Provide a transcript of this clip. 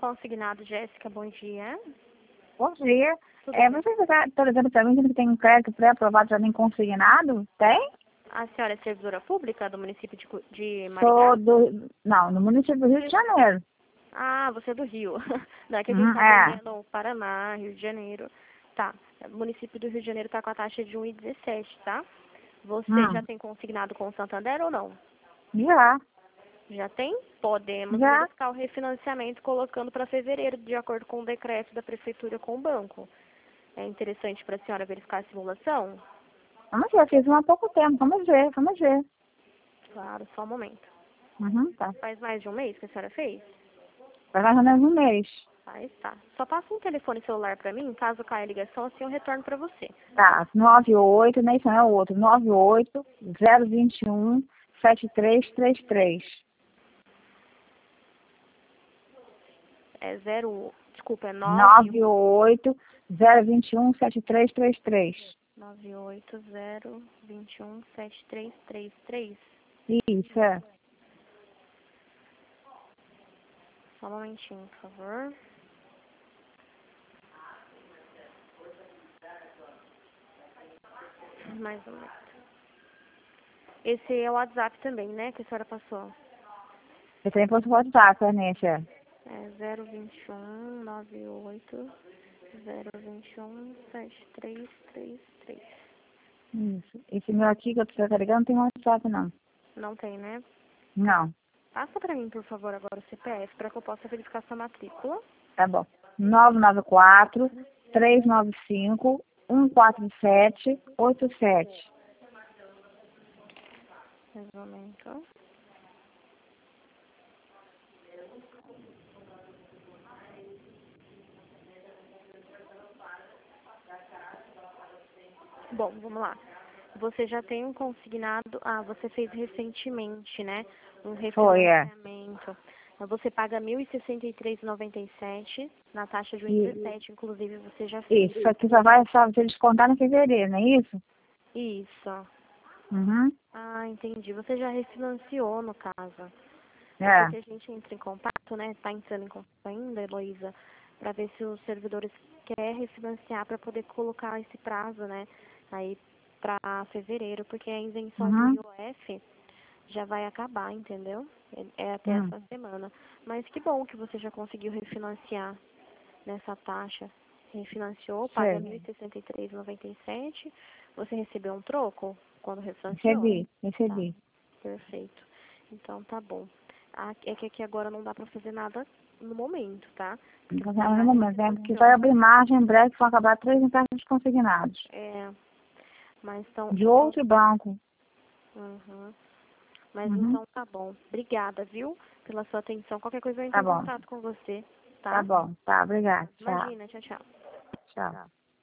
consignado, Jéssica, bom dia. Bom dia. Tudo bem? Você está ligando para mim dizendo que tem um crédito pré-aprovado já nem consignado? Tem? A senhora é servidora pública do município de Maringá? Sou Não, no município do Rio de Janeiro. Ah, você é do Rio. Não é que a gente está É. atendendo Paraná, Rio de Janeiro. Tá. O município do Rio de Janeiro está com a taxa de 1,17, tá? Você já tem consignado com o Santander ou não? Já. Já tem? Podemos Já. verificar o refinanciamento colocando para fevereiro, de acordo com o decreto da prefeitura com o banco. É interessante para a senhora verificar a simulação? Vamos ver, fiz há pouco tempo. Vamos ver. Claro, só um momento. Tá. Faz mais de um mês que a senhora fez? Vai mais ou menos um mês. Faz, tá. Só passa um telefone celular para mim, caso caia a ligação, assim eu retorno para você. Tá. 98, nem isso não é o outro. 98 021 7333. É desculpa, é 98 021 7333. 980217333. Isso, é. Só um momentinho, por favor. Mais um momento. Esse é o WhatsApp também, né, que a senhora passou? Eu também posso voltar, Cornência. É 021 98 021 7333. Isso. Esse meu aqui que eu estou carregando não tem WhatsApp, não. Não tem, né? Não. Passa para mim, por favor, agora o CPF, para que eu possa verificar sua matrícula. Tá bom. 994 395 14787. Mais um momento. Bom, vamos lá. Você já tem um consignado. Ah, você fez recentemente, né? Um Foi, é. refinanciamento. Você paga R$ 1.063,97 na taxa de E- 1,17, inclusive você já fez. Isso aqui só vai só se descontar em fevereiro, não é isso? Isso. Uhum. Ah, entendi. Você já refinanciou, no caso. É É. porque a gente entra em contato, né? Está entrando em contato ainda, Heloísa, para ver se os servidores querem refinanciar para poder colocar esse prazo, né? Aí para fevereiro, porque a isenção do Uhum. IOF já vai acabar, entendeu? É até Hum. essa semana. Mas que bom que você já conseguiu refinanciar nessa taxa. Refinanciou, paga Sei. R$ 1.063,97. Você recebeu um troco quando refinanciou? Tá, Recebi. perfeito. Então tá bom. É que aqui agora não dá pra fazer nada no momento, tá? Não Porque vou você fazer já no momento, né? Porque vai refinanciou. abrir margem em breve, vão acabar 3 empréstimos consignados. É, mas De outro banco. uhum. Mas Uhum. então tá bom. Obrigada, viu? Pela sua atenção. Qualquer coisa eu entro Tá em bom. contato com você, Tá tá? bom. Tá, obrigada. Tchau. Imagina, tchau, tchau. Tchau.